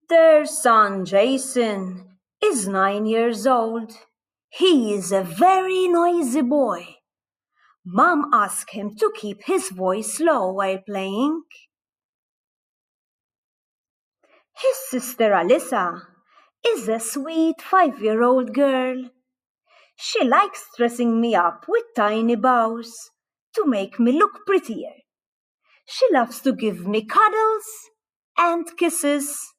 Their son Jason is 9 years old. He is a very noisy boy. Mom asked him to keep his voice low while playing. His sister Alyssa is a sweet 5-year-old girl. She likes dressing me up with tiny bows to make me look prettier. She loves to give me cuddles and kisses.